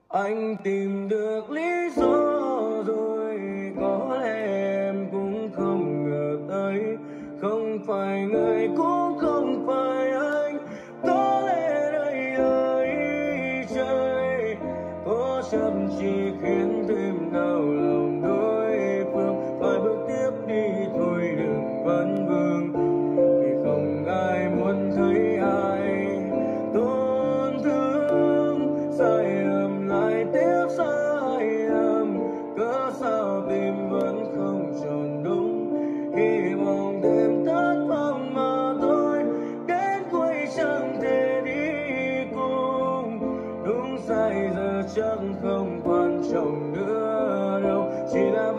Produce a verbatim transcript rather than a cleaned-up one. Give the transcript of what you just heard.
Anh tìm được lý do rồi, có lẽ em cũng không ngờ tới, không phải người cũng không phải anh. Có lẽ đây là ý trời, có chấp chỉ khiến thêm đau lòng đối phương. Phải bước tiếp đi thôi đừng vấn vương, vì không ai muốn thấy ai tổn thương. Sai lầm lại tiếp sai lầm, cớ sao tim vẫn không tròn đúng. Hy vọng thêm thất vọng mà thôi, đến cuối chẳng thể đi cùng. Đúng sai giờ chắc không quan trọng nữa đâu, chỉ là